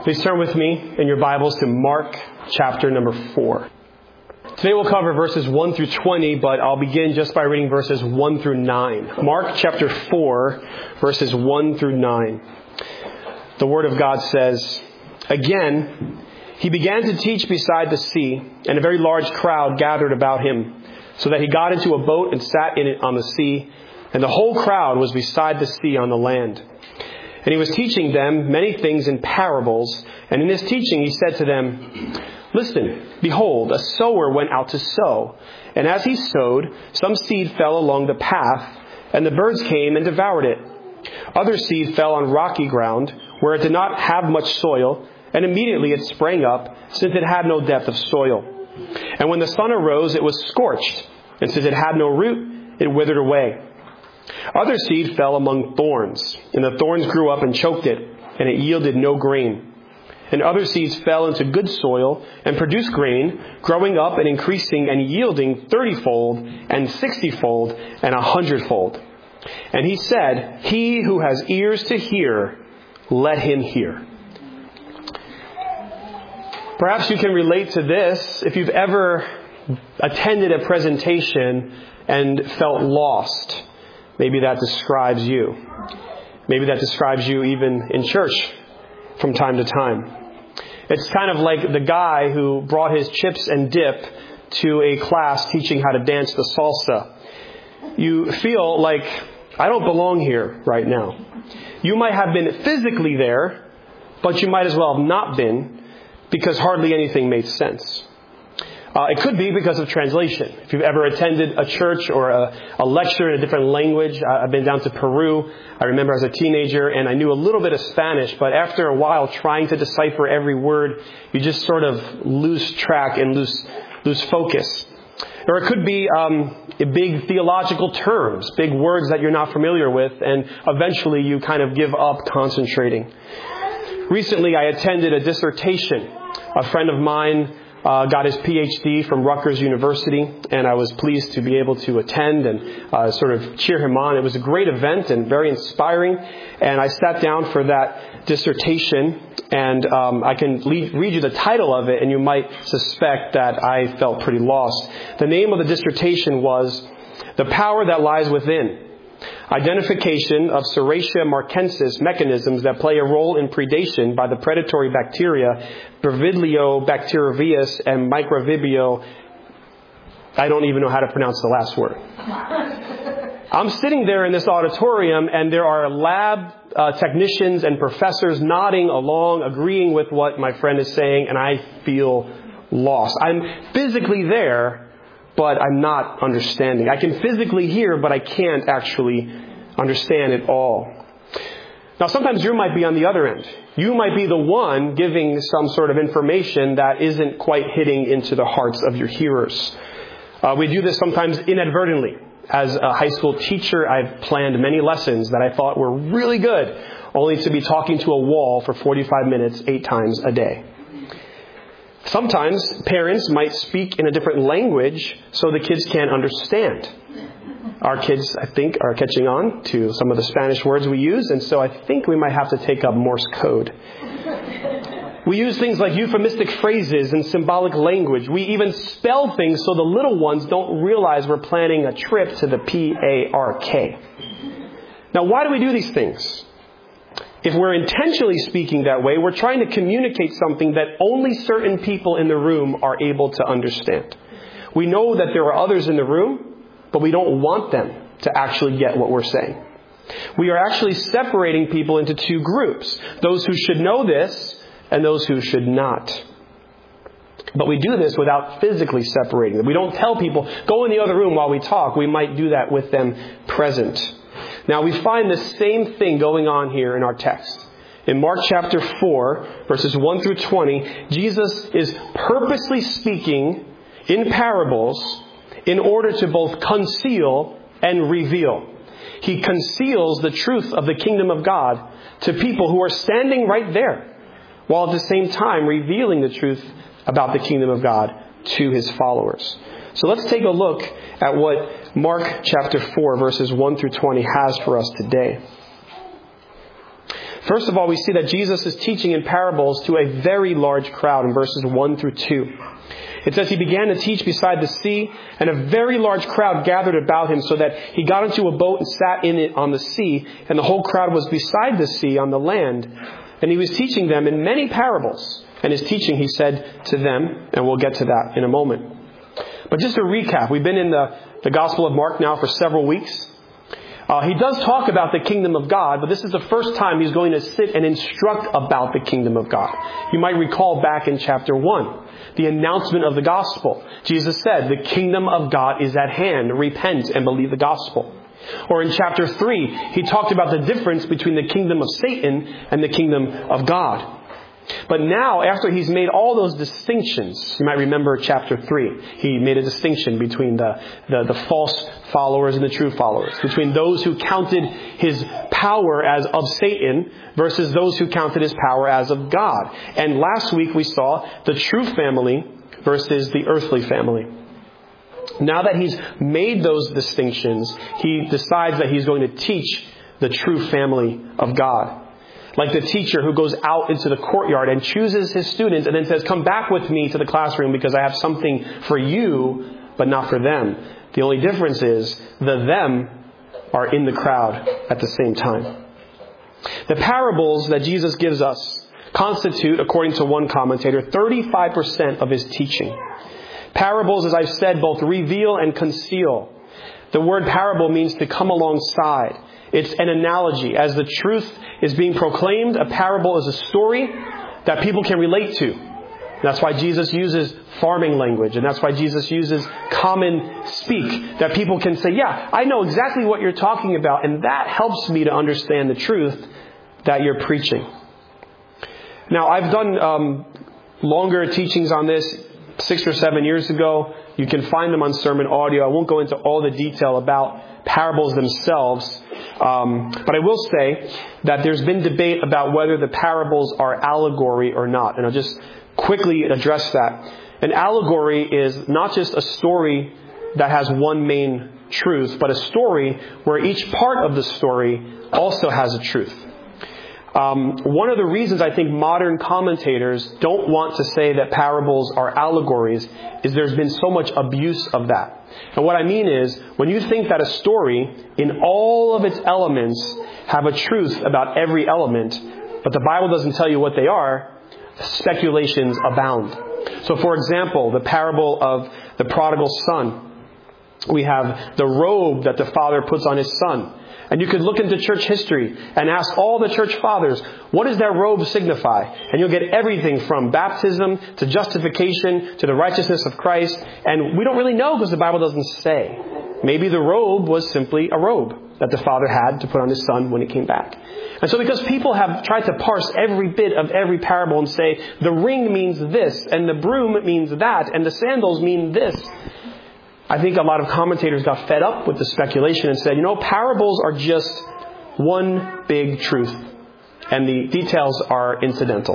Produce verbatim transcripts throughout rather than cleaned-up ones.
Please turn with me in your Bibles to Mark chapter number four. Today we'll cover verses one through twenty, but I'll begin just by reading verses one through nine. Mark chapter four, verses one through nine. The Word of God says, "Again, he began to teach beside the sea, and a very large crowd gathered about him, so that he got into a boat and sat in it on the sea, and the whole crowd was beside the sea on the land. And he was teaching them many things in parables. And in his teaching he said to them, 'Listen, behold, a sower went out to sow. And as he sowed, some seed fell along the path, and the birds came and devoured it. Other seed fell on rocky ground, where it did not have much soil, and immediately it sprang up, since it had no depth of soil. And when the sun arose, it was scorched, and since it had no root, it withered away. Other seed fell among thorns, and the thorns grew up and choked it, and it yielded no grain. And other seeds fell into good soil and produced grain, growing up and increasing and yielding thirty-fold and sixty-fold and a hundredfold. And he said, 'He who has ears to hear, let him hear.'" Perhaps you can relate to this if you've ever attended a presentation and felt lost. Maybe that describes you. Maybe that describes you even in church from time to time. It's kind of like the guy who brought his chips and dip to a class teaching how to dance the salsa. You feel like, I don't belong here right now. You might have been physically there, but you might as well have not been, because hardly anything made sense. Uh, it could be because of translation. If you've ever attended a church or a, a lecture in a different language, uh, I've been down to Peru. I remember as a teenager, and I knew a little bit of Spanish, but after a while trying to decipher every word, you just sort of lose track and lose lose focus. Or it could be um, big theological terms, big words that you're not familiar with, and eventually you kind of give up concentrating. Recently, I attended a dissertation. A friend of mine Uh, got his P H D from Rutgers University, and I was pleased to be able to attend and uh, sort of cheer him on. It was a great event and very inspiring, and I sat down for that dissertation, and um, I can lead, read you the title of it, and you might suspect that I felt pretty lost. The name of the dissertation was "The Power That Lies Within: Identification of Serratia marcescens mechanisms that play a role in predation by the predatory bacteria Brevibrio bacteriovirus and Microvibrio." I don't even know how to pronounce the last word. I'm sitting there in this auditorium, and there are lab uh, technicians and professors nodding along, agreeing with what my friend is saying, and I feel lost. I'm physically there, but I'm not understanding. I can physically hear, but I can't actually understand it all. Now, sometimes you might be on the other end. You might be the one giving some sort of information that isn't quite hitting into the hearts of your hearers. Uh, we do this sometimes inadvertently. As a high school teacher, I've planned many lessons that I thought were really good, only to be talking to a wall for forty-five minutes, eight times a day. Sometimes parents might speak in a different language so the kids can't understand. Our kids, I think, are catching on to some of the Spanish words we use, and so I think we might have to take up Morse code. We use things like euphemistic phrases and symbolic language. We even spell things so the little ones don't realize we're planning a trip to the P A R K. Now, why do we do these things? If we're intentionally speaking that way, we're trying to communicate something that only certain people in the room are able to understand. We know that there are others in the room, but we don't want them to actually get what we're saying. We are actually separating people into two groups, those who should know this and those who should not. But we do this without physically separating them. We don't tell people, go in the other room while we talk. We might do that with them present. Now, we find the same thing going on here in our text. In Mark chapter four, verses one through twenty, Jesus is purposely speaking in parables in order to both conceal and reveal. He conceals the truth of the kingdom of God to people who are standing right there, while at the same time revealing the truth about the kingdom of God to his followers. So let's take a look at what Mark chapter four, verses one through twenty has for us today. First of all, we see that Jesus is teaching in parables to a very large crowd in verses one through two. It says he began to teach beside the sea, and a very large crowd gathered about him, so that he got into a boat and sat in it on the sea, and the whole crowd was beside the sea on the land. And he was teaching them in many parables. And his teaching, he said to them, and we'll get to that in a moment. But just to recap, we've been in the, the Gospel of Mark now for several weeks. Uh, he does talk about the kingdom of God, but this is the first time he's going to sit and instruct about the kingdom of God. You might recall back in chapter one, the announcement of the gospel. Jesus said, the kingdom of God is at hand. Repent and believe the gospel. Or in chapter three, he talked about the difference between the kingdom of Satan and the kingdom of God. But now, after he's made all those distinctions, you might remember chapter three, he made a distinction between the, the, the false followers and the true followers, between those who counted his power as of Satan versus those who counted his power as of God. And last week we saw the true family versus the earthly family. Now that he's made those distinctions, he decides that he's going to teach the true family of God. Like the teacher who goes out into the courtyard and chooses his students and then says, come back with me to the classroom because I have something for you, but not for them. The only difference is the them are in the crowd at the same time. The parables that Jesus gives us constitute, according to one commentator, thirty-five percent of his teaching. Parables, as I've said, both reveal and conceal. The word parable means to come alongside. It's an analogy. As the truth is being proclaimed, a parable is a story that people can relate to. That's why Jesus uses farming language, and that's why Jesus uses common speak, that people can say, yeah, I know exactly what you're talking about, and that helps me to understand the truth that you're preaching. Now, I've done um, longer teachings on this six or seven years ago. You can find them on sermon audio. I won't go into all the detail about parables themselves. Um, but I will say that there's been debate about whether the parables are allegory or not. And I'll just quickly address that. An allegory is not just a story that has one main truth, but a story where each part of the story also has a truth. Um, one of the reasons I think modern commentators don't want to say that parables are allegories is there's been so much abuse of that. And what I mean is, when you think that a story, in all of its elements, have a truth about every element, but the Bible doesn't tell you what they are, speculations abound. So for example, the parable of the prodigal son. We have the robe that the father puts on his son. And you could look into church history and ask all the church fathers, what does that robe signify? And you'll get everything from baptism to justification to the righteousness of Christ. And we don't really know because the Bible doesn't say. Maybe the robe was simply a robe that the father had to put on his son when he came back. And so because people have tried to parse every bit of every parable and say, the ring means this, and the broom means that, and the sandals mean this, I think a lot of commentators got fed up with the speculation and said, you know, parables are just one big truth, and the details are incidental.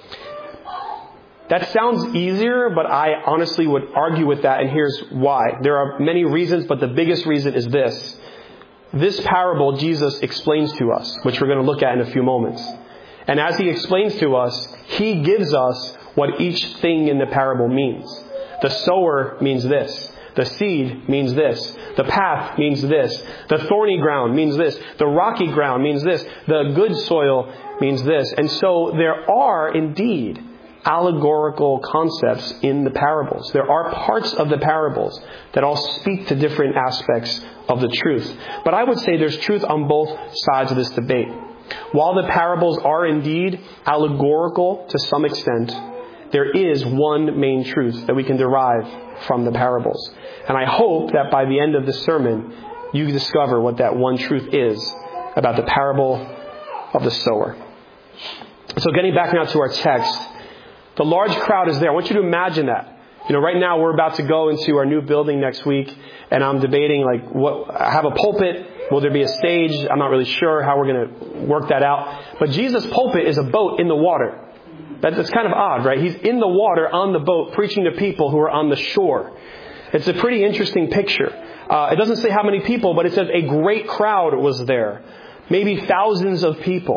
That sounds easier, but I honestly would argue with that, and here's why. There are many reasons, but the biggest reason is this. This parable Jesus explains to us, which we're going to look at in a few moments. And as he explains to us, he gives us what each thing in the parable means. The sower means this. The seed means this. The path means this. The thorny ground means this. The rocky ground means this. The good soil means this. And so there are indeed allegorical concepts in the parables. There are parts of the parables that all speak to different aspects of the truth. But I would say there's truth on both sides of this debate. While the parables are indeed allegorical to some extent, there is one main truth that we can derive from the parables. And I hope that by the end of this sermon, you discover what that one truth is about the parable of the sower. So getting back now to our text, the large crowd is there. I want you to imagine that. You know, right now we're about to go into our new building next week, and I'm debating, like, what, I have a pulpit. Will there be a stage? I'm not really sure how we're going to work that out. But Jesus' pulpit is a boat in the water. That's kind of odd, right? He's in the water on the boat preaching to people who are on the shore. It's a pretty interesting picture. Uh, it doesn't say how many people, but it says a great crowd was there. Maybe thousands of people.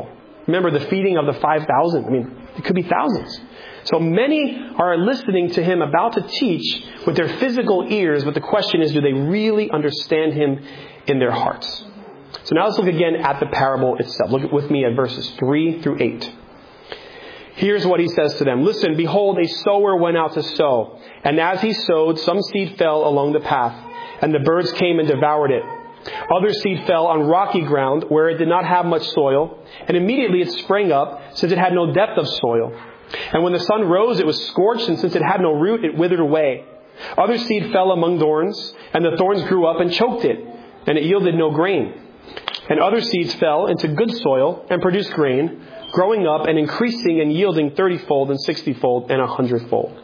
Remember the feeding of the five thousand. I mean, it could be thousands. So many are listening to him about to teach with their physical ears, but the question is, do they really understand him in their hearts? So now let's look again at the parable itself. Look with me at verses three through eight. Here's what he says to them. Listen, behold, a sower went out to sow. And as he sowed, some seed fell along the path, and the birds came and devoured it. Other seed fell on rocky ground where it did not have much soil, and immediately it sprang up, since it had no depth of soil. And when the sun rose, it was scorched, and since it had no root, it withered away. Other seed fell among thorns, and the thorns grew up and choked it, and it yielded no grain. And other seeds fell into good soil and produced grain, growing up and increasing and yielding thirty-fold and sixty-fold and a hundredfold.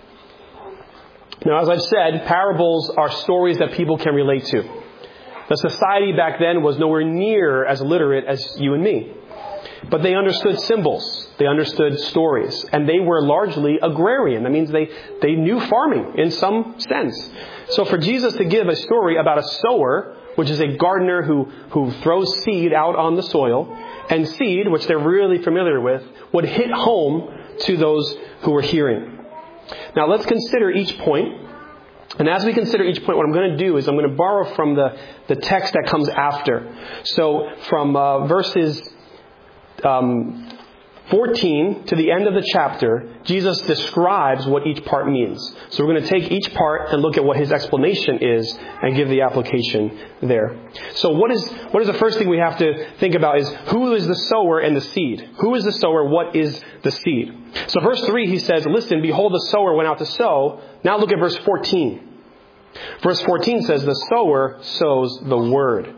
Now, as I've said, parables are stories that people can relate to. The society back then was nowhere near as literate as you and me. But they understood symbols. They understood stories. And they were largely agrarian. That means they, they knew farming in some sense. So for Jesus to give a story about a sower, which is a gardener who, who throws seed out on the soil, and seed, which they're really familiar with, would hit home to those who were hearing. Now let's consider each point. And as we consider each point, what I'm going to do is I'm going to borrow from the, the text that comes after. So from uh, verses um, fourteen to the end of the chapter, Jesus describes what each part means. So we're going to take each part and look at what his explanation is and give the application there. So what is what is the first thing we have to think about is who is the sower and the seed? Who is the sower? What is the seed? So verse three, he says, listen, behold, the sower went out to sow. Now look at verse fourteen. Verse fourteen says, the sower sows the word.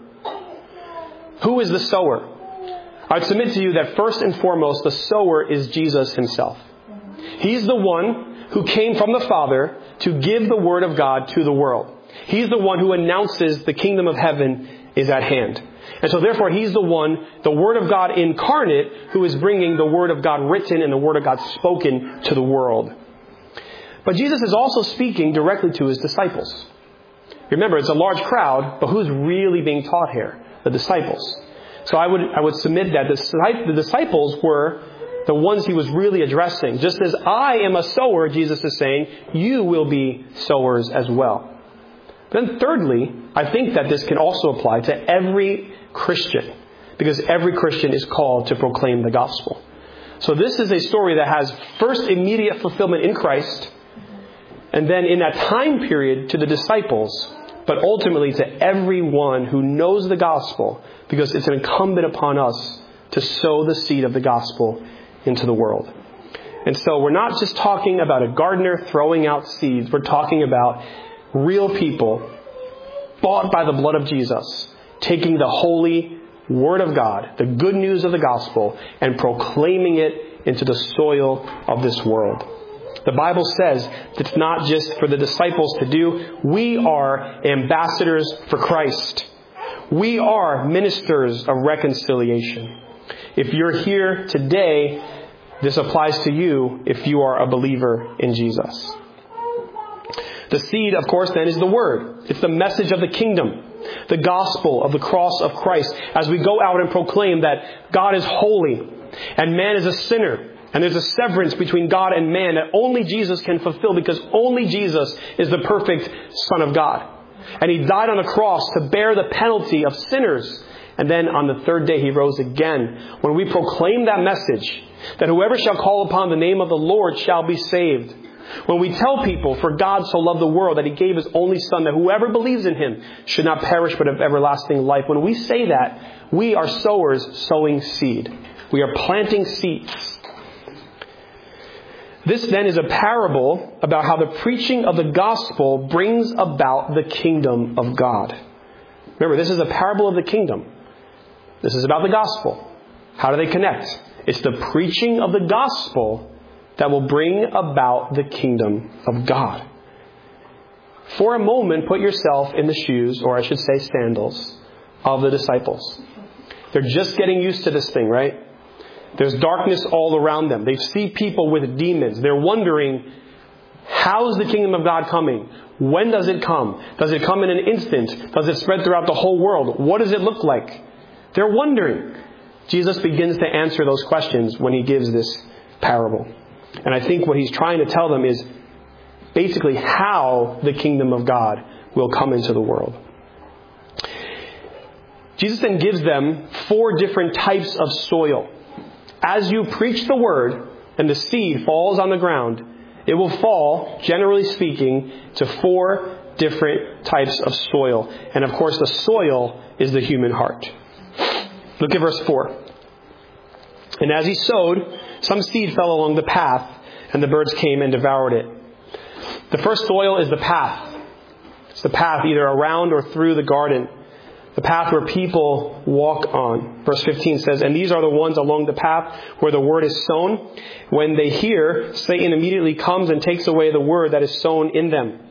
Who is the sower? I'd submit to you that first and foremost, the sower is Jesus himself. He's the one who came from the Father to give the word of God to the world. He's the one who announces the kingdom of heaven is at hand. And so therefore, he's the one, the word of God incarnate, who is bringing the word of God written and the word of God spoken to the world. But Jesus is also speaking directly to his disciples. Remember, it's a large crowd, but who's really being taught here? The disciples. So I would I would submit that the disciples were the ones he was really addressing. Just as I am a sower, Jesus is saying, you will be sowers as well. Then thirdly, I think that this can also apply to every Christian, because every Christian is called to proclaim the gospel. So this is a story that has first immediate fulfillment in Christ, and then in that time period to the disciples, but ultimately to everyone who knows the gospel, because it's incumbent upon us to sow the seed of the gospel into the world. And so we're not just talking about a gardener throwing out seeds. We're talking about real people bought by the blood of Jesus, taking the holy word of God, the good news of the gospel, and proclaiming it into the soil of this world. The Bible says that it's not just for the disciples to do. We are ambassadors for Christ. We are ministers of reconciliation. If you're here today, this applies to you if you are a believer in Jesus. The seed, of course, then is the word. It's the message of the kingdom, the gospel of the cross of Christ. As we go out and proclaim that God is holy and man is a sinner, and there's a severance between God and man that only Jesus can fulfill, because only Jesus is the perfect Son of God. And he died on the cross to bear the penalty of sinners. And then on the third day he rose again. When we proclaim that message, that whoever shall call upon the name of the Lord shall be saved. When we tell people, for God so loved the world that he gave his only Son, that whoever believes in him should not perish but have everlasting life. When we say that, we are sowers sowing seed. We are planting seeds. This then is a parable about how the preaching of the gospel brings about the kingdom of God. Remember, this is a parable of the kingdom. This is about the gospel. How do they connect? It's the preaching of the gospel that will bring about the kingdom of God. For a moment, put yourself in the shoes, or I should say sandals, of the disciples. They're just getting used to this thing, right? There's darkness all around them. They see people with demons. They're wondering, how's the kingdom of God coming? When does it come? Does it come in an instant? Does it spread throughout the whole world? What does it look like? They're wondering. Jesus begins to answer those questions when he gives this parable. And I think what he's trying to tell them is basically how the kingdom of God will come into the world. Jesus then gives them four different types of soil. As you preach the word and the seed falls on the ground, it will fall, generally speaking, to four different types of soil. And of course, the soil is the human heart. Look at verse four. And as he sowed, some seed fell along the path, and the birds came and devoured it. The first soil is the path. It's the path either around or through the garden. The path where people walk on. Verse fifteen says, and these are the ones along the path where the word is sown. When they hear, Satan immediately comes and takes away the word that is sown in them.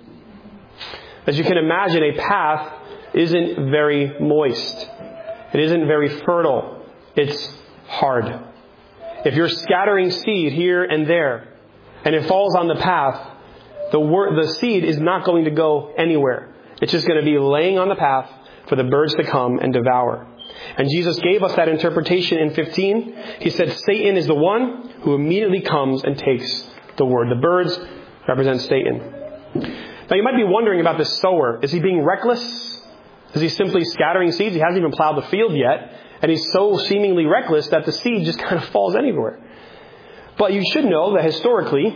As you can imagine, a path isn't very moist. It isn't very fertile. It's hard. If you're scattering seed here and there, and it falls on the path, the word, the seed is not going to go anywhere. It's just going to be laying on the path for the birds to come and devour. And Jesus gave us that interpretation in fifteen. He said, Satan is the one who immediately comes and takes the word. The birds represent Satan. Now you might be wondering about this sower. Is he being reckless? Is he simply scattering seeds? He hasn't even plowed the field yet. And he's so seemingly reckless that the seed just kind of falls anywhere. But you should know that historically,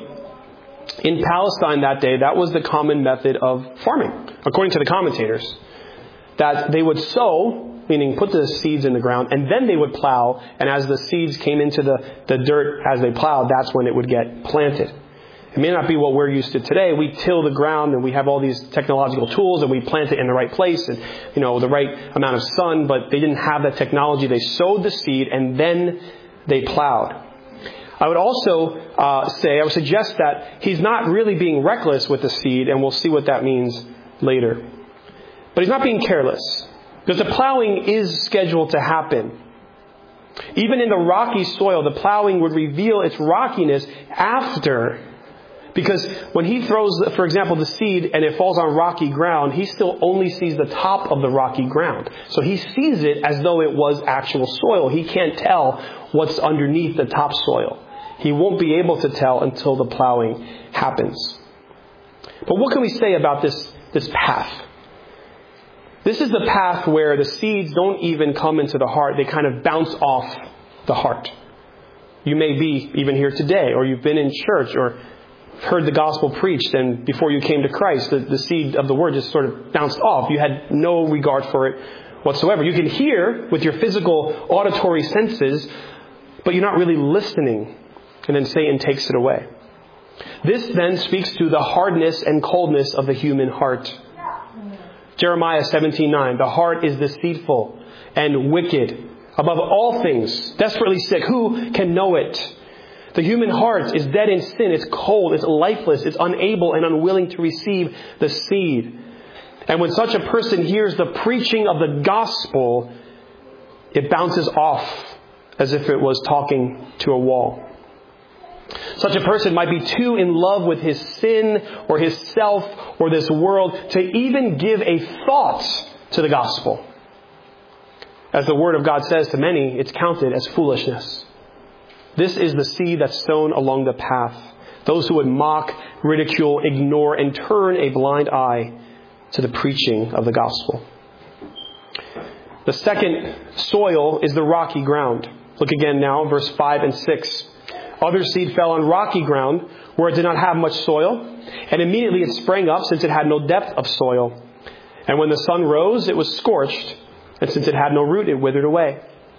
in Palestine that day, that was the common method of farming, according to the commentators. That they would sow, meaning put the seeds in the ground, and then they would plow. And as the seeds came into the, the dirt as they plowed, that's when it would get planted. It may not be what we're used to today. We till the ground and we have all these technological tools and we plant it in the right place and, you know, the right amount of sun, but they didn't have that technology. They sowed the seed and then they plowed. I would also uh, say, I would suggest that he's not really being reckless with the seed, and we'll see what that means later. But he's not being careless, because the plowing is scheduled to happen. Even in the rocky soil, the plowing would reveal its rockiness after. Because when he throws, for example, the seed and it falls on rocky ground, he still only sees the top of the rocky ground. So he sees it as though it was actual soil. He can't tell what's underneath the topsoil. He won't be able to tell until the plowing happens. But what can we say about this, this path? This is the path where the seeds don't even come into the heart. They kind of bounce off the heart. You may be even here today, or you've been in church, or heard the gospel preached, and before you came to Christ, the, the seed of the word just sort of bounced off. You had no regard for it whatsoever. You can hear with your physical auditory senses, but you're not really listening. And then Satan takes it away. This then speaks to the hardness and coldness of the human heart. Jeremiah seventeen nine, the heart is deceitful and wicked, above all things, desperately sick. Who can know it? The human heart is dead in sin. It's cold. It's lifeless. It's unable and unwilling to receive the seed. And when such a person hears the preaching of the gospel, it bounces off as if it was talking to a wall. Such a person might be too in love with his sin or his self or this world to even give a thought to the gospel. As the word of God says to many, it's counted as foolishness. This is the seed that's sown along the path. Those who would mock, ridicule, ignore, and turn a blind eye to the preaching of the gospel. The second soil is the rocky ground. Look again now, verse five and six. Other seed fell on rocky ground where it did not have much soil, and immediately it sprang up since it had no depth of soil. And when the sun rose, it was scorched, and since it had no root, it withered away.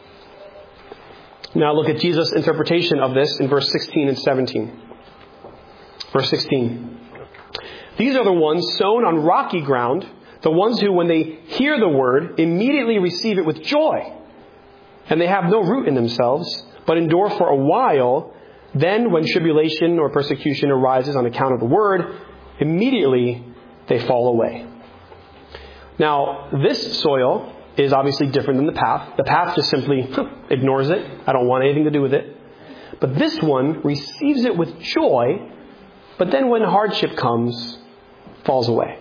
Now look at Jesus' interpretation of this in verse sixteen and seventeen. Verse sixteen. These are the ones sown on rocky ground, the ones who, when they hear the word, immediately receive it with joy. And they have no root in themselves, but endure for a while. Then when tribulation or persecution arises on account of the word, immediately they fall away. Now, this soil is obviously different than the path. The path just simply ignores it. I don't want anything to do with it. But this one receives it with joy, but then when hardship comes, falls away.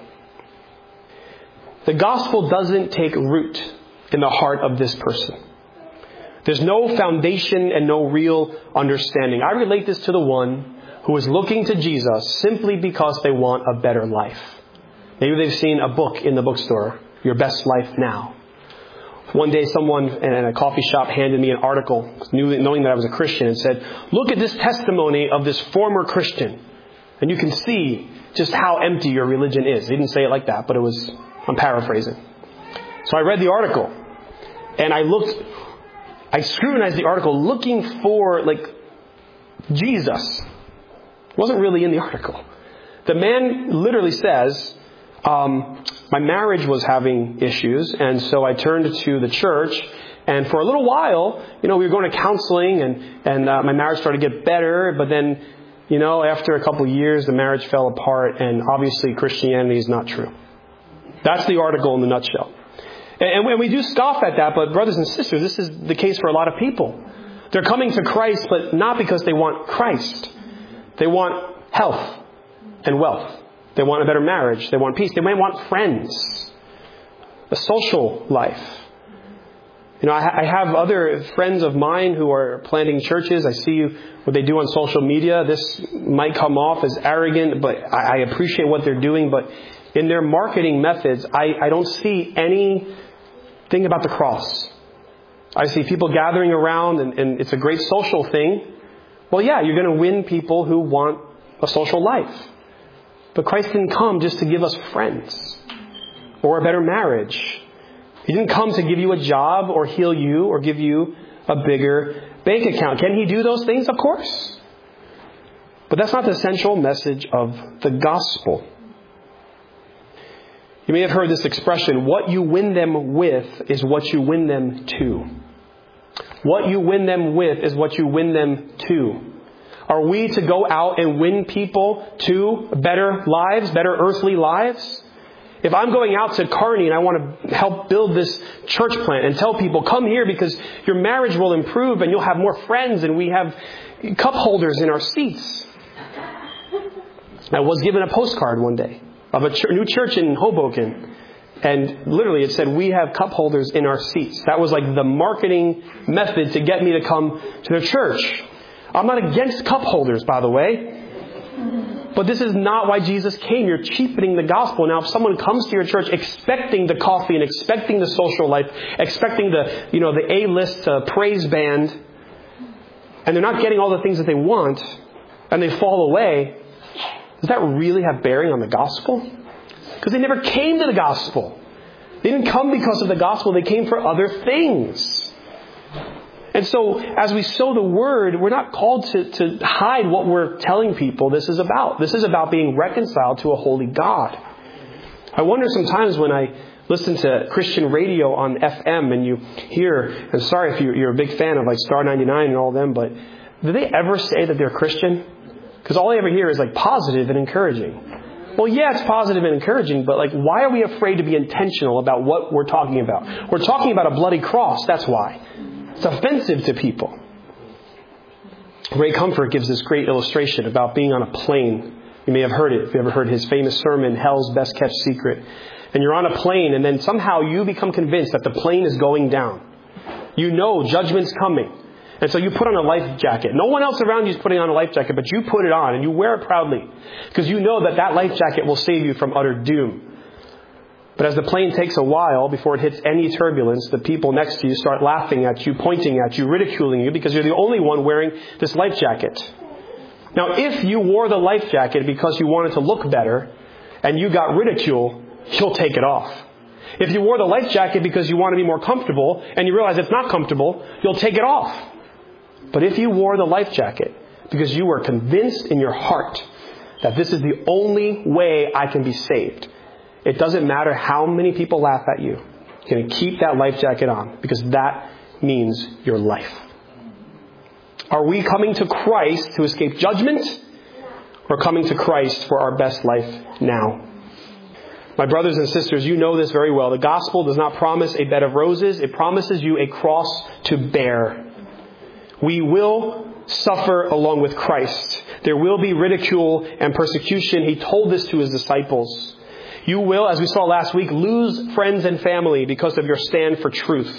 The gospel doesn't take root in the heart of this person. There's no foundation and no real understanding. I relate this to the one who is looking to Jesus simply because they want a better life. Maybe they've seen a book in the bookstore, Your Best Life Now. One day someone in a coffee shop handed me an article, knowing that I was a Christian, and said, look at this testimony of this former Christian, and you can see just how empty your religion is. He didn't say it like that, but it was, I'm paraphrasing. So I read the article, and I looked, I scrutinized the article looking for, like, Jesus. It wasn't really in the article. The man literally says, um, my marriage was having issues, and so I turned to the church, and for a little while, you know, we were going to counseling, and, and uh, my marriage started to get better, but then, you know, after a couple of years, the marriage fell apart, and obviously Christianity is not true. That's the article in the nutshell. And, and we do scoff at that, but brothers and sisters, this is the case for a lot of people. They're coming to Christ, but not because they want Christ. They want health and wealth. They want a better marriage. They want peace. They might want friends, a social life. You know, I, I have other friends of mine who are planting churches. I see what they do on social media. This might come off as arrogant, but I, I appreciate what they're doing. But in their marketing methods, I, I don't see anything about the cross. I see people gathering around, and, and it's a great social thing. Well, yeah, you're going to win people who want a social life. But Christ didn't come just to give us friends or a better marriage. He didn't come to give you a job or heal you or give you a bigger bank account. Can He do those things? Of course. But that's not the central message of the gospel. You may have heard this expression, what you win them with is what you win them to. What you win them with is what you win them to. Are we to go out and win people to better lives, better earthly lives? If I'm going out to Kearney and I want to help build this church plant and tell people, come here because your marriage will improve and you'll have more friends and we have cup holders in our seats. I was given a postcard one day of a ch- new church in Hoboken. And literally it said, we have cup holders in our seats. That was like the marketing method to get me to come to their church. I'm not against cup holders, by the way. But this is not why Jesus came. You're cheapening the gospel. Now, if someone comes to your church expecting the coffee and expecting the social life, expecting the, you know, the A-list uh, praise band, and they're not getting all the things that they want, and they fall away, does that really have bearing on the gospel? Because they never came to the gospel. They didn't come because of the gospel. They came for other things. And so, as we sow the word, we're not called to, to hide what we're telling people this is about. This is about being reconciled to a holy God. I wonder sometimes when I listen to Christian radio on F M and you hear, and sorry if you're a big fan of like Star ninety-nine and all them, but do they ever say that they're Christian? Because all I ever hear is like positive and encouraging. Well, yeah, it's positive and encouraging, but like, why are we afraid to be intentional about what we're talking about? We're talking about a bloody cross, that's why. It's offensive to people. Ray Comfort gives this great illustration about being on a plane. You may have heard it. If you ever heard his famous sermon, Hell's Best Kept Secret. And you're on a plane, and then somehow you become convinced that the plane is going down. You know judgment's coming. And so you put on a life jacket. No one else around you is putting on a life jacket, but you put it on and you wear it proudly. Because you know that that life jacket will save you from utter doom. But as the plane takes a while before it hits any turbulence, the people next to you start laughing at you, pointing at you, ridiculing you because you're the only one wearing this life jacket. Now, if you wore the life jacket because you wanted to look better and you got ridicule, you'll take it off. If you wore the life jacket because you want to be more comfortable and you realize it's not comfortable, you'll take it off. But if you wore the life jacket because you were convinced in your heart that this is the only way I can be saved, it doesn't matter how many people laugh at you. You're going to keep that life jacket on because that means your life. Are we coming to Christ to escape judgment or coming to Christ for our best life now? My brothers and sisters, you know this very well. The gospel does not promise a bed of roses. It promises you a cross to bear. We will suffer along with Christ. There will be ridicule and persecution. He told this to his disciples. You will, as we saw last week, lose friends and family because of your stand for truth.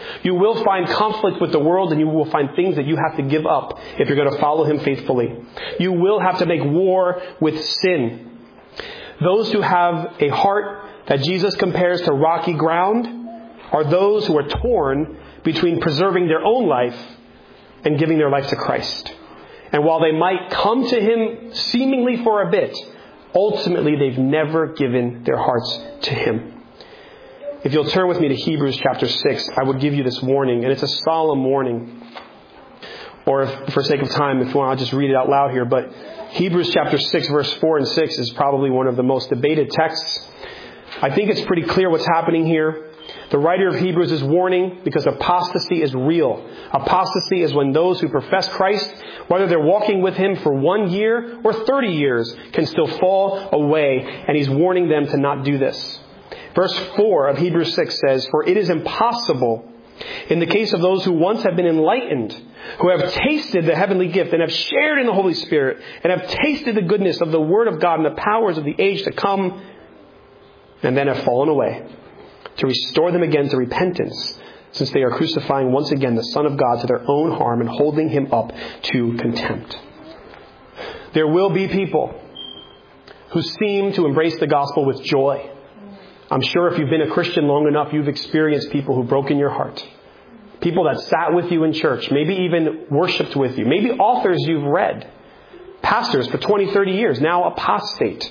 You will find conflict with the world, and you will find things that you have to give up if you're going to follow Him faithfully. You will have to make war with sin. Those who have a heart that Jesus compares to rocky ground are those who are torn between preserving their own life and giving their life to Christ. And while they might come to Him seemingly for a bit, ultimately they've never given their hearts to Him. If you'll turn with me to Hebrews chapter six, I would give you this warning, and it's a solemn warning. Or if, for sake of time, if you want, I'll just read it out loud here. But Hebrews chapter six, verse four and six is probably one of the most debated texts. I think it's pretty clear what's happening here. The writer of Hebrews is warning because apostasy is real. Apostasy is when those who profess Christ, whether they're walking with Him for one year or thirty years, can still fall away. And he's warning them to not do this. Verse four of Hebrews six says, "For it is impossible in the case of those who once have been enlightened, who have tasted the heavenly gift and have shared in the Holy Spirit and have tasted the goodness of the Word of God and the powers of the age to come, and then have fallen away, to restore them again to repentance, since they are crucifying once again the Son of God to their own harm and holding Him up to contempt." There will be people who seem to embrace the gospel with joy. I'm sure if you've been a Christian long enough, you've experienced people who've broken your heart. People that sat with you in church, maybe even worshipped with you. Maybe authors you've read. Pastors for twenty, thirty years, now apostate.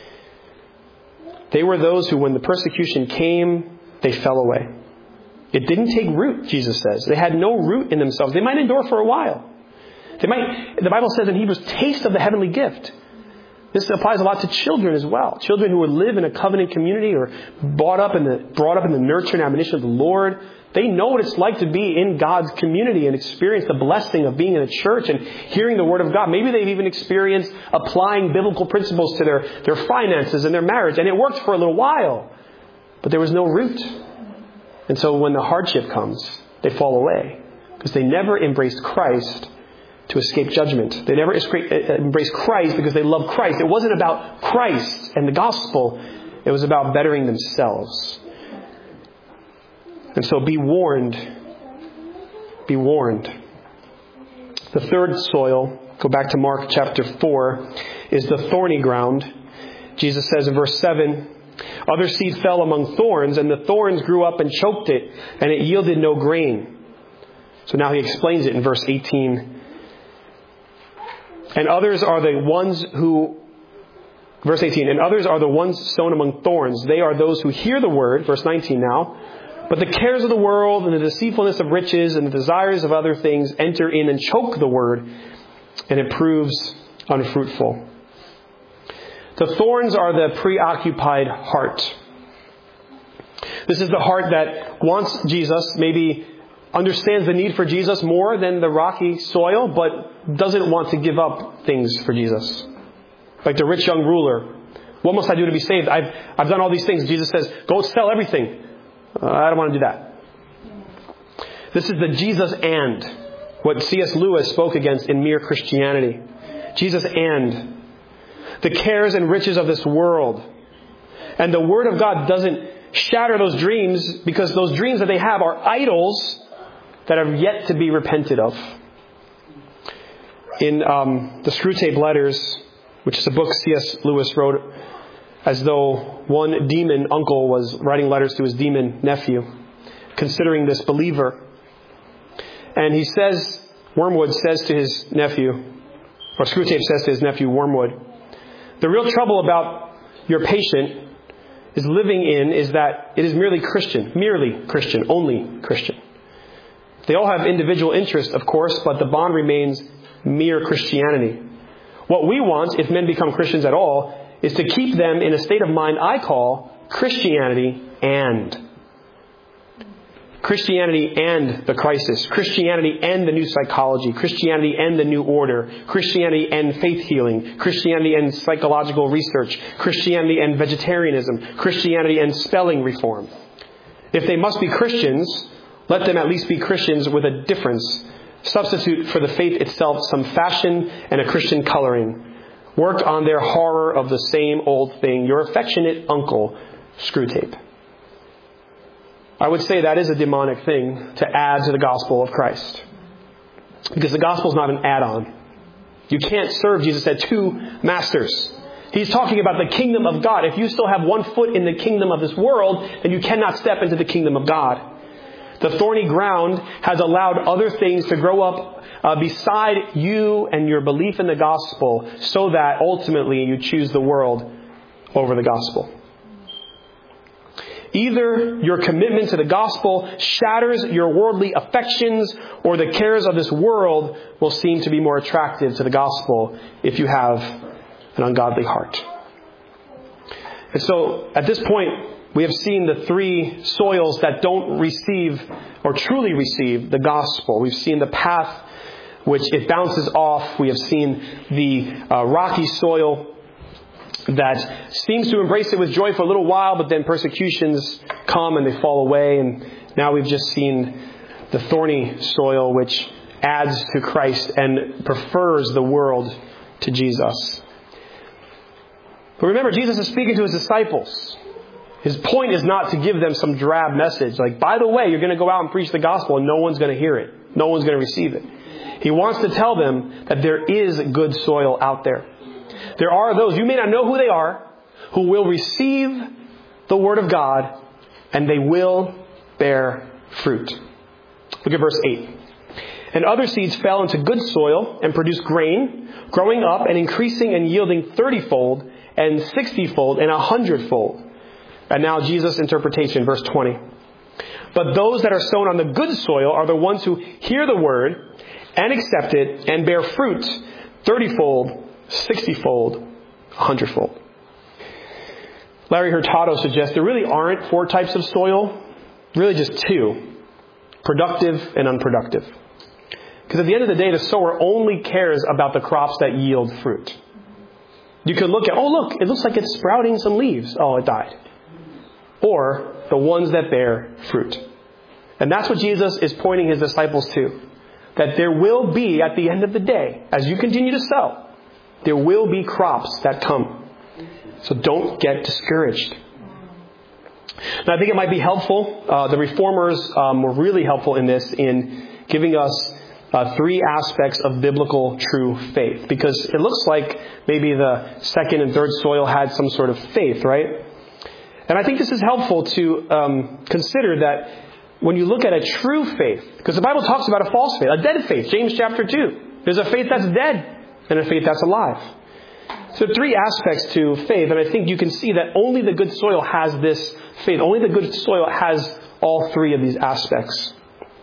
They were those who, when the persecution came, they fell away. It didn't take root, Jesus says. They had no root in themselves. They might endure for a while. They might, the Bible says in Hebrews, taste of the heavenly gift. This applies a lot to children as well. Children who would live in a covenant community or brought up in the, brought up in the nurture and admonition of the Lord. They know what it's like to be in God's community and experience the blessing of being in a church and hearing the Word of God. Maybe they've even experienced applying biblical principles to their, their finances and their marriage. And it worked for a little while. But there was no root. And so when the hardship comes, they fall away. Because they never embraced Christ to escape judgment. They never embraced Christ because they loved Christ. It wasn't about Christ and the gospel. It was about bettering themselves. And so be warned. Be warned. The third soil, go back to Mark chapter four, is the thorny ground. Jesus says in verse seven, "Other seed fell among thorns, and the thorns grew up and choked it, and it yielded no grain." So now he explains it in verse eighteen. And others are the ones who, verse eighteen, and others are the ones sown among thorns. They are those who hear the word, verse nineteen now, but the cares of the world and the deceitfulness of riches and the desires of other things enter in and choke the word, and it proves unfruitful. The thorns are the preoccupied heart. This is the heart that wants Jesus, maybe understands the need for Jesus more than the rocky soil, but doesn't want to give up things for Jesus. Like the rich young ruler. What must I do to be saved? I've, I've done all these things. Jesus says, go sell everything. Uh, I don't want to do that. This is the Jesus and, what C S Lewis spoke against in Mere Christianity. Jesus and the cares and riches of this world. And the Word of God doesn't shatter those dreams, because those dreams that they have are idols that have yet to be repented of. In um, the Screwtape Letters, which is a book C S Lewis wrote as though one demon uncle was writing letters to his demon nephew, considering this believer. And he says, Wormwood says to his nephew, or Screwtape says to his nephew Wormwood, the real trouble about your patient is living in is that it is merely Christian, merely Christian, only Christian. They all have individual interest, of course, but the bond remains mere Christianity. What we want, if men become Christians at all, is to keep them in a state of mind I call Christianity and. Christianity and the crisis. Christianity and the new psychology. Christianity and the new order. Christianity and faith healing. Christianity and psychological research. Christianity and vegetarianism. Christianity and spelling reform. If they must be Christians, let them at least be Christians with a difference. Substitute for the faith itself some fashion and a Christian coloring. Work on their horror of the same old thing. Your affectionate uncle, Screwtape. I would say that is a demonic thing to add to the gospel of Christ. Because the gospel is not an add-on. You can't serve, Jesus said, two masters. He's talking about the kingdom of God. If you still have one foot in the kingdom of this world, then you cannot step into the kingdom of God. The thorny ground has allowed other things to grow up uh, beside you and your belief in the gospel, so that ultimately you choose the world over the gospel. Either your commitment to the gospel shatters your worldly affections, or the cares of this world will seem to be more attractive to the gospel if you have an ungodly heart. And so, at this point, we have seen the three soils that don't receive or truly receive the gospel. We've seen the path which it bounces off. We have seen the uh, rocky soil that seems to embrace it with joy for a little while, but then persecutions come and they fall away. And now we've just seen the thorny soil, which adds to Christ and prefers the world to Jesus. But remember, Jesus is speaking to his disciples. His point is not to give them some drab message like, by the way, you're going to go out and preach the gospel and no one's going to hear it. No one's going to receive it. He wants to tell them that there is good soil out there. There are those, you may not know who they are, who will receive the word of God and they will bear fruit. Look at verse eight. And other seeds fell into good soil and produced grain, growing up and increasing and yielding thirty-fold and sixty-fold and a hundredfold. And now Jesus' interpretation, verse twenty. But those that are sown on the good soil are the ones who hear the word and accept it and bear fruit thirty-fold, sixty-fold, a hundredfold. Larry Hurtado suggests there really aren't four types of soil, really just two, productive and unproductive. Because at the end of the day, the sower only cares about the crops that yield fruit. You could look at, oh look, it looks like it's sprouting some leaves. Oh, it died. Or the ones that bear fruit. And that's what Jesus is pointing his disciples to. That there will be, at the end of the day, as you continue to sow, there will be crops that come. So don't get discouraged. Now, I think it might be helpful. Uh, the reformers um, were really helpful in this, in giving us uh, three aspects of biblical true faith. Because it looks like maybe the second and third soil had some sort of faith, right? And I think this is helpful to um, consider that when you look at a true faith, because the Bible talks about a false faith, a dead faith, James chapter two. There's a faith that's dead and a faith that's alive. So three aspects to faith, and I think you can see that only the good soil has this faith. Only the good soil has all three of these aspects.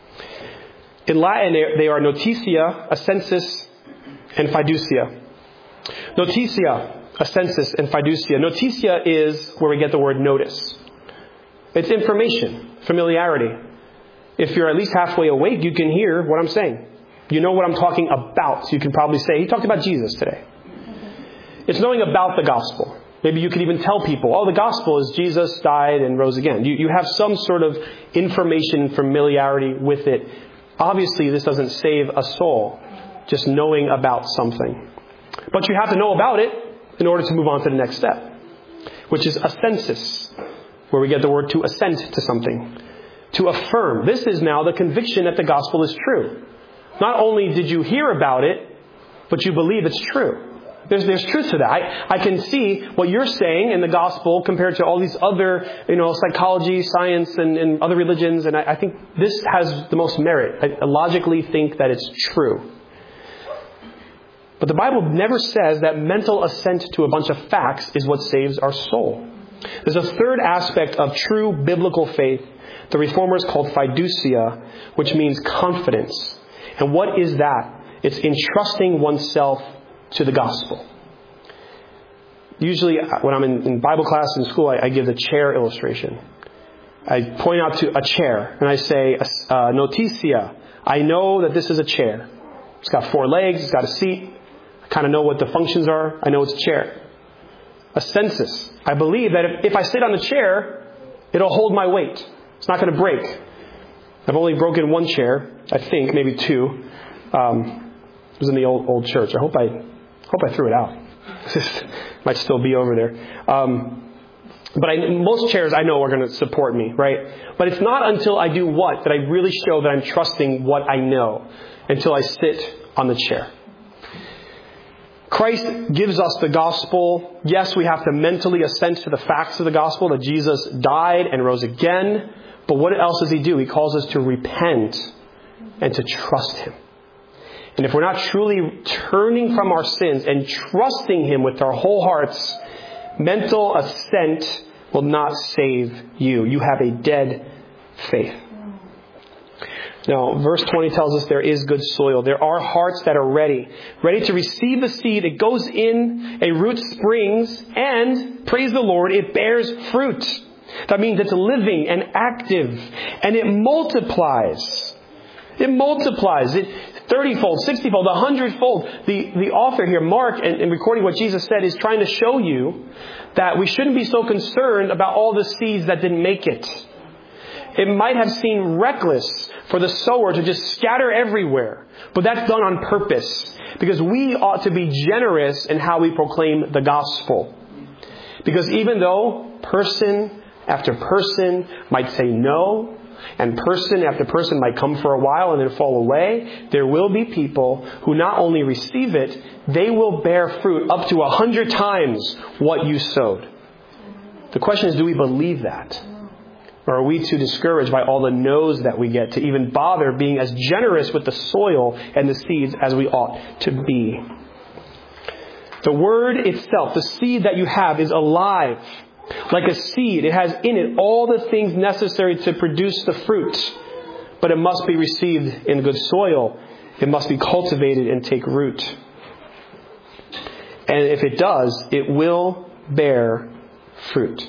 In Latin, they are notitia, ascensus, and fiducia. Notitia, ascensus, and fiducia. Notitia is where we get the word notice. It's information, familiarity. If you're at least halfway awake, you can hear what I'm saying. You know what I'm talking about. So you can probably say, he talked about Jesus today. It's knowing about the gospel. Maybe you could even tell people, oh, the gospel is Jesus died and rose again. You, you have some sort of information, familiarity with it. Obviously, this doesn't save a soul, just knowing about something. But you have to know about it in order to move on to the next step, which is ascensus, where we get the word to assent to something, to affirm. This is now the conviction that the gospel is true. Not only did you hear about it, but you believe it's true. There's, there's truth to that. I, I can see what you're saying in the gospel compared to all these other, you know, psychology, science, and, and other religions. And I, I think this has the most merit. I, I logically think that it's true. But the Bible never says that mental assent to a bunch of facts is what saves our soul. There's a third aspect of true biblical faith the Reformers called fiducia, which means confidence. And what is that? It's entrusting oneself to the gospel. Usually when I'm in, in Bible class in school, I, I give the chair illustration. I point out to a chair and I say, uh, noticia, I know that this is a chair. It's got four legs, it's got a seat. I kind of know what the functions are. I know it's a chair. Ascensus, I believe that if, if I sit on the chair, it'll hold my weight. It's not going to break. I've only broken one chair, I think, maybe two. Um, it was in the old old church. I hope I hope I threw it out. It might still be over there. Um, But I, most chairs I know are going to support me, right? But it's not until I do what that I really show that I'm trusting what I know, until I sit on the chair. Christ gives us the gospel. Yes, we have to mentally assent to the facts of the gospel, that Jesus died and rose again. But what else does he do? He calls us to repent and to trust him. And if we're not truly turning from our sins and trusting him with our whole hearts, mental assent will not save you. You have a dead faith. Now, verse twenty tells us there is good soil. There are hearts that are ready, ready to receive the seed. It goes in, a root springs, and, praise the Lord, it bears fruit. That means it's living and active, and it multiplies. It multiplies. It thirty-fold, sixty-fold, one hundred-fold. The, the author here, Mark, in, in recording what Jesus said, is trying to show you that we shouldn't be so concerned about all the seeds that didn't make it. It might have seemed reckless for the sower to just scatter everywhere, but that's done on purpose, because we ought to be generous in how we proclaim the gospel. Because even though person after person might say no, and person after person might come for a while and then fall away, there will be people who not only receive it, they will bear fruit up to a hundred times what you sowed. The question is, do we believe that? Or are we too discouraged by all the no's that we get to even bother being as generous with the soil and the seeds as we ought to be? The word itself, the seed that you have, is alive. Like a seed, it has in it all the things necessary to produce the fruit. But it must be received in good soil. It must be cultivated and take root. And if it does, it will bear fruit.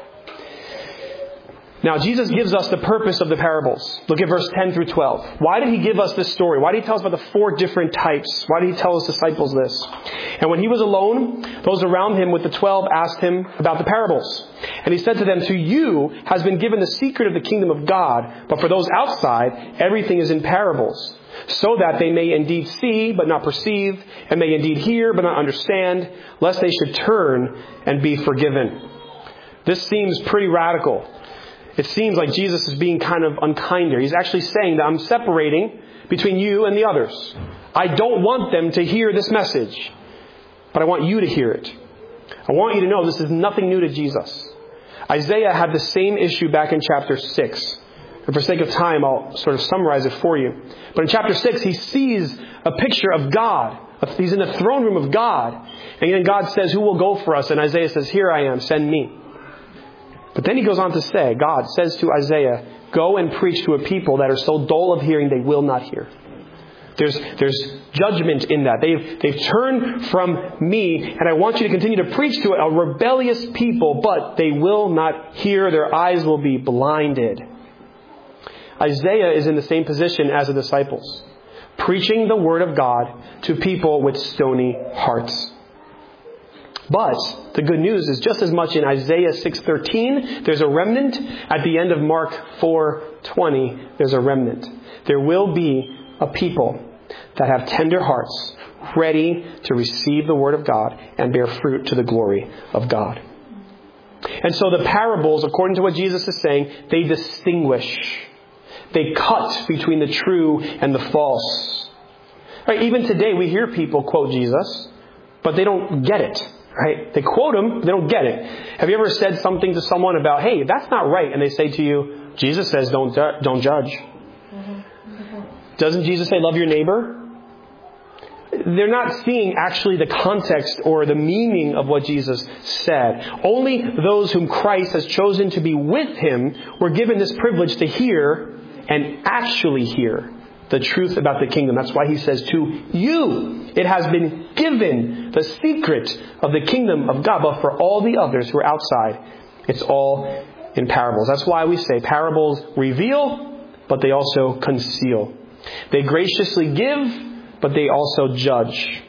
Now, Jesus gives us the purpose of the parables. Look at verse ten through twelve. Why did he give us this story? Why did he tell us about the four different types? Why did he tell his disciples this? And when he was alone, those around him with the twelve asked him about the parables. And he said to them, to you has been given the secret of the kingdom of God, but for those outside, everything is in parables, so that they may indeed see but not perceive, and may indeed hear but not understand, lest they should turn and be forgiven. This seems pretty radical. It seems like Jesus is being kind of unkind here. He's actually saying that I'm separating between you and the others. I don't want them to hear this message, but I want you to hear it. I want you to know this is nothing new to Jesus. Isaiah had the same issue back in chapter six. And for sake of time, I'll sort of summarize it for you. But in chapter six, he sees a picture of God. He's in the throne room of God. And then God says, who will go for us? And Isaiah says, here I am, send me. But then he goes on to say, God says to Isaiah, go and preach to a people that are so dull of hearing they will not hear. There's, there's judgment in that. They've, they've turned from me, and I want you to continue to preach to a rebellious people, but they will not hear. Their eyes will be blinded. Isaiah is in the same position as the disciples, preaching the word of God to people with stony hearts. But the good news is just as much in Isaiah six thirteen, there's a remnant. At the end of Mark four twenty, there's a remnant. There will be a people that have tender hearts, ready to receive the word of God and bear fruit to the glory of God. And so the parables, according to what Jesus is saying, they distinguish. They cut between the true and the false. Right? Even today we hear people quote Jesus, but they don't get it. Right? They quote him, they don't get it. Have you ever said something to someone about, hey, that's not right, and they say to you, Jesus says don't ju- don't judge. Doesn't Jesus say love your neighbor? They're not seeing actually the context or the meaning of what Jesus said. Only those whom Christ has chosen to be with him were given this privilege to hear and actually hear the truth about the kingdom. That's why he says to you, it has been given the secret of the kingdom of God. But for all the others who are outside, it's all in parables. That's why we say parables reveal, but they also conceal. They graciously give, but they also judge.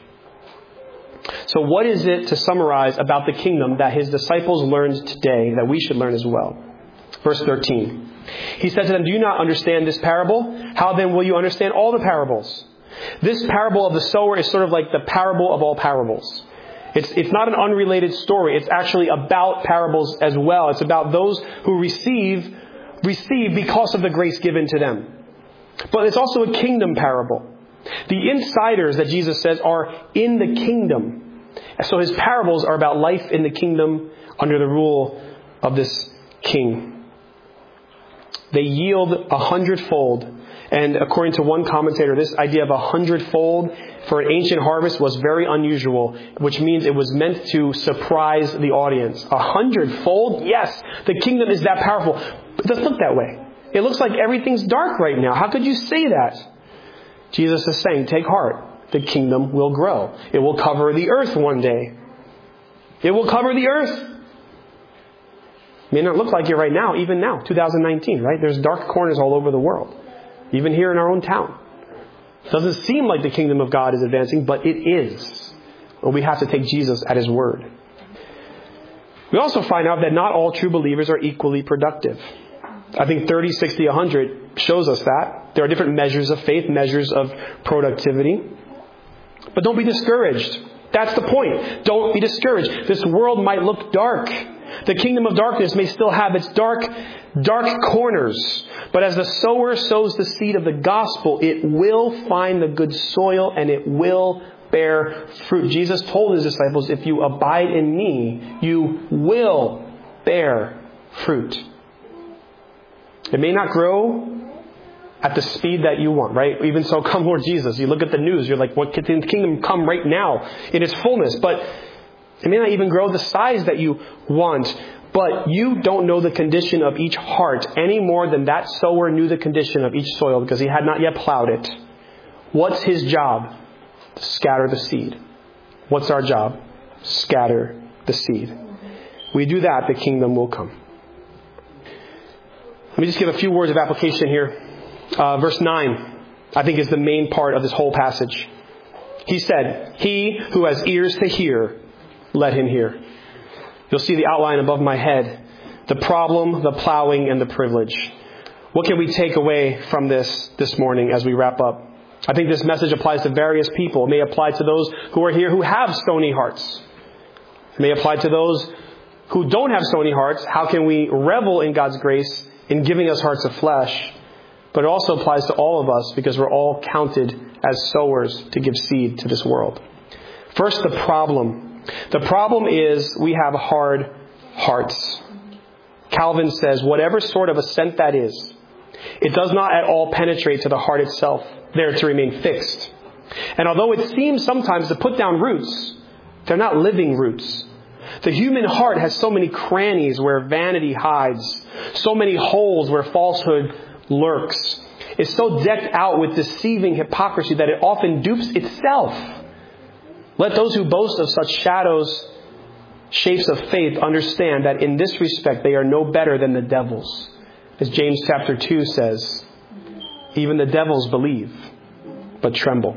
So what is it, to summarize, about the kingdom that his disciples learned today that we should learn as well? Verse thirteen. He said to them, do you not understand this parable? How then will you understand all the parables? This parable of the sower is sort of like the parable of all parables. It's, it's not an unrelated story. It's actually about parables as well. It's about those who receive, receive because of the grace given to them. But it's also a kingdom parable. The insiders that Jesus says are in the kingdom. So his parables are about life in the kingdom under the rule of this king. They yield a hundredfold. And according to one commentator, this idea of a hundredfold for an ancient harvest was very unusual, which means it was meant to surprise the audience. A hundredfold? Yes, the kingdom is that powerful. But it doesn't look that way. It looks like everything's dark right now. How could you say that? Jesus is saying, take heart. The kingdom will grow. It will cover the earth one day. It will cover the earth. It may not look like it right now, even now, two thousand nineteen, right? There's dark corners all over the world. Even here in our own town. It doesn't seem like the kingdom of God is advancing, but it is. And we have to take Jesus at his word. We also find out that not all true believers are equally productive. I think thirty, sixty, one hundred shows us that. There are different measures of faith, measures of productivity. But don't be discouraged. That's the point. Don't be discouraged. This world might look dark. The kingdom of darkness may still have its dark, dark corners. But as the sower sows the seed of the gospel, it will find the good soil and it will bear fruit. Jesus told his disciples, if you abide in me, you will bear fruit. It may not grow at the speed that you want, right? Even so, come Lord Jesus. You look at the news, you're like, what can the kingdom come right now in its fullness? But it may not even grow the size that you want. But you don't know the condition of each heart any more than that sower knew the condition of each soil because he had not yet plowed it. What's his job? To scatter the seed. What's our job? Scatter the seed. We do that, the kingdom will come. Let me just give a few words of application here. Uh, verse nine, I think, is the main part of this whole passage. He said, he who has ears to hear, let him hear. You'll see the outline above my head. The problem, the plowing, and the privilege. What can we take away from this this morning as we wrap up? I think this message applies to various people. It may apply to those who are here who have stony hearts. It may apply to those who don't have stony hearts. How can we revel in God's grace in giving us hearts of flesh? But it also applies to all of us because we're all counted as sowers to give seed to this world. First, the problem. The problem is we have hard hearts. Calvin says, whatever sort of assent that is, it does not at all penetrate to the heart itself, there to remain fixed. And although it seems sometimes to put down roots, they're not living roots. The human heart has so many crannies where vanity hides, so many holes where falsehood lurks. It's so decked out with deceiving hypocrisy that it often dupes itself. Let those who boast of such shadows, shapes of faith, understand that in this respect they are no better than the devils. As James chapter two says, even the devils believe, but tremble.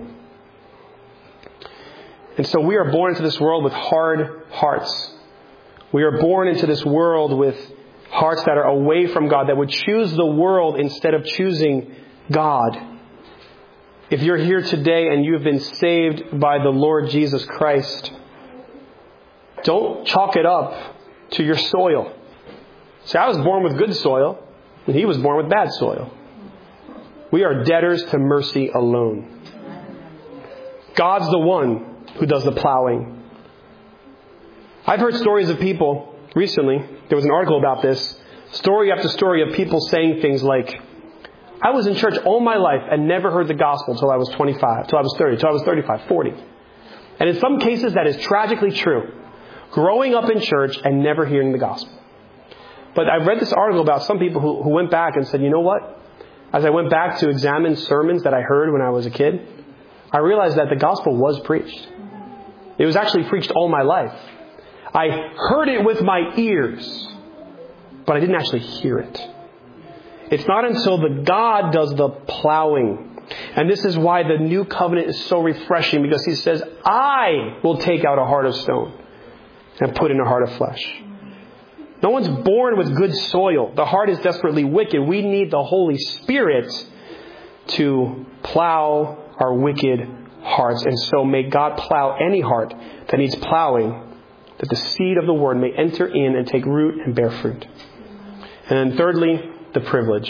And so we are born into this world with hard hearts. We are born into this world with hearts that are away from God, that would choose the world instead of choosing God. If you're here today and you have been saved by the Lord Jesus Christ, don't chalk it up to your soil. See, I was born with good soil, and he was born with bad soil. We are debtors to mercy alone. God's the one who does the plowing. I've heard stories of people recently. There was an article about this. Story after story of people saying things like, I was in church all my life and never heard the gospel till I was twenty-five, till I was thirty, till I was thirty-five, forty. And in some cases that is tragically true. Growing up in church and never hearing the gospel. But I read this article about some people who, who went back and said, you know what? As I went back to examine sermons that I heard when I was a kid, I realized that the gospel was preached. It was actually preached all my life. I heard it with my ears, but I didn't actually hear it. It's not until the God does the plowing. And this is why the new covenant is so refreshing, because he says, I will take out a heart of stone and put in a heart of flesh. No one's born with good soil. The heart is desperately wicked. We need the Holy Spirit to plow our wicked hearts. And so may God plow any heart that needs plowing, that the seed of the word may enter in and take root and bear fruit. And then thirdly, the privilege.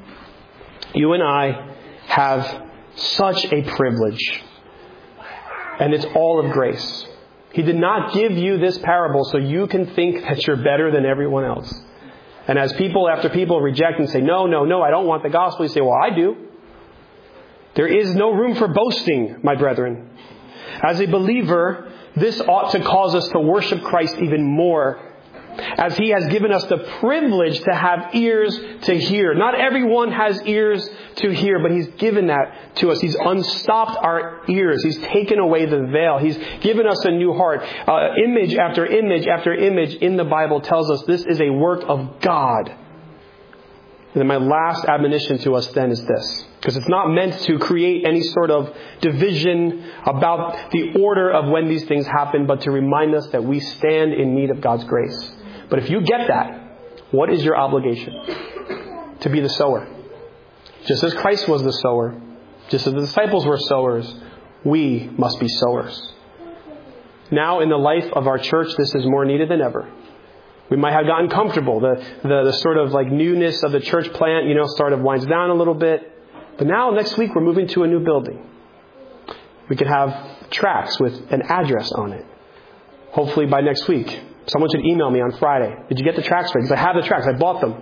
You and I have such a privilege. And it's all of grace. He did not give you this parable so you can think that you're better than everyone else. And as people after people reject and say, no, no, no, I don't want the gospel, you say, well, I do. There is no room for boasting, my brethren. As a believer, this ought to cause us to worship Christ even more, as He has given us the privilege to have ears to hear. Not everyone has ears to hear, but He's given that to us. He's unstopped our ears. He's taken away the veil. He's given us a new heart. Uh, image after image after image in the Bible tells us this is a work of God. And then my last admonition to us then is this, because it's not meant to create any sort of division about the order of when these things happen, but to remind us that we stand in need of God's grace. But if you get that, what is your obligation? To be the sower. Just as Christ was the sower, just as the disciples were sowers, we must be sowers. Now in the life of our church, this is more needed than ever. We might have gotten comfortable. The, the, the sort of like newness of the church plant, you know, sort of winds down a little bit. But now next week we're moving to a new building. We can have tracts with an address on it. Hopefully by next week. Someone should email me on Friday. Did you get the tracts ready? Because I have the tracts. I bought them.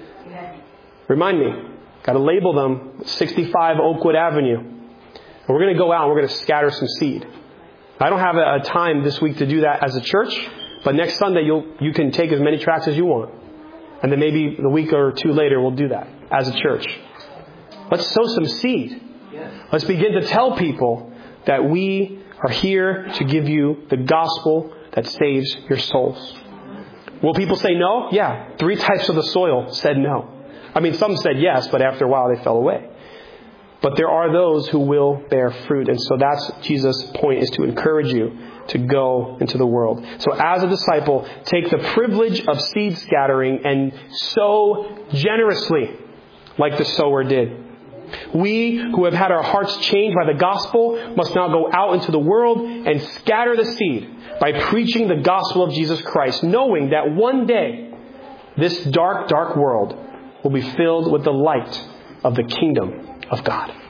Remind me. Got to label them sixty-five Oakwood Avenue. And we're going to go out and we're going to scatter some seed. I don't have a, a time this week to do that as a church. But next Sunday you'll you can take as many tracts as you want. And then maybe a week or two later we'll do that as a church. Let's sow some seed. Let's begin to tell people that we are here to give you the gospel that saves your souls. Will people say no? Yeah. Three types of the soil said no. I mean, some said yes, but after a while they fell away. But there are those who will bear fruit. And so that's Jesus' point, is to encourage you to go into the world. So as a disciple, take the privilege of seed scattering and sow generously like the sower did. We who have had our hearts changed by the gospel must now go out into the world and scatter the seed by preaching the gospel of Jesus Christ, knowing that one day this dark, dark world will be filled with the light of the kingdom of God.